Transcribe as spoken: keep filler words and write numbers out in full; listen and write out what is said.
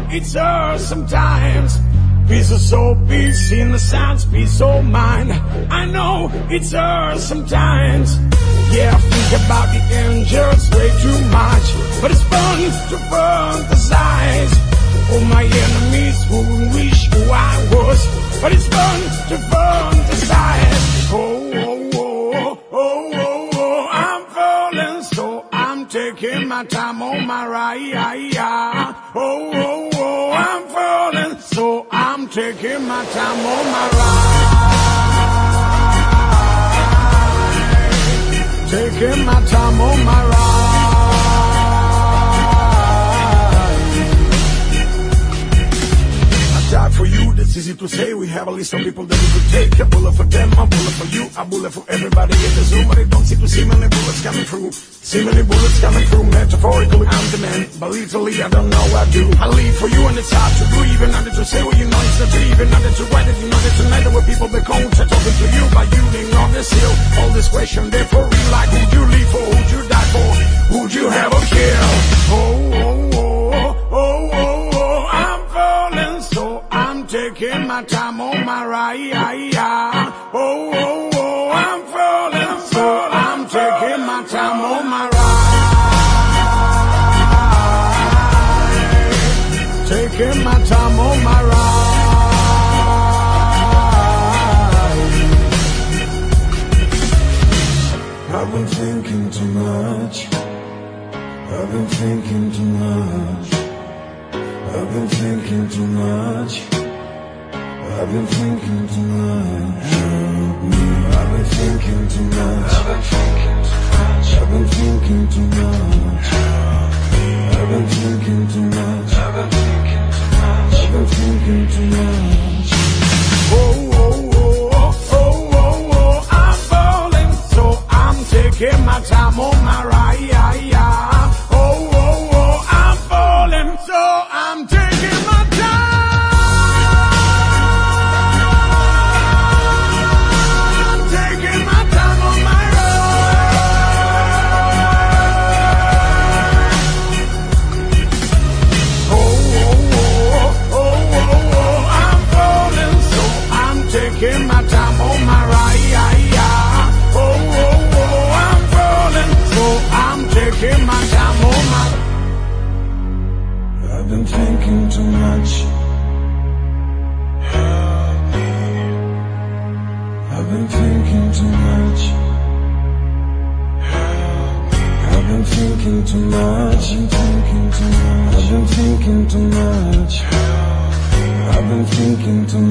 it's hard sometimes. Peace of soul, peace in the sounds, peace of mind. I know it's hard sometimes. Yeah, I think about the angels way too much, but it's fun to fantasize. All my enemies who wish who I was, but it's fun to fantasize. Oh, oh, oh, oh, oh, oh, I'm falling, so I'm taking my time on my ride. Oh, oh, oh, I'm falling, so I'm taking my time on my ride. Taking my time on my ride. Die for you, that's easy to say. We have a list of people that we could take. A bullet for them, a bullet for you, a bullet for everybody in the Zoom. But they don't seem to see many bullets coming through. See many bullets coming through. Metaphorically, I'm the man, but literally I don't know what I do. I leave for you and it's hard to breathe. And under to say what you know it's not to even under to write it. You know that tonight there were people back home talking to you, but you didn't know this hill. All this question there for real, like who'd you live for, who'd you die for, who'd you have a kill? Oh, oh, oh, oh, oh, oh, I'm falling, so I'm taking my time on my ride. Oh, oh, oh, I'm falling, so I'm taking my time on my ride. Taking my time on my ride. I've been thinking too much. I've been thinking too much. I've been thinking too much. I've been thinking too much. Help me. I've been thinking too much. I've been thinking too much. I've been thinking too much. I've been thinking too much. I've been thinking too much. Oh, oh, oh, oh, oh, oh, I'm falling, so I'm taking my time on my ride. Oh, oh, oh, I'm falling, so I'm taking my time. Taking my time on my ride. Oh, oh, oh, oh, oh, oh, I'm falling, so I'm taking my time on my ride. Oh, oh, oh, I'm falling, so I'm taking my time on my. I've been thinking too much. I've been thinking too much. I've been thinking too much. I've been thinking too much. I've been thinking too much.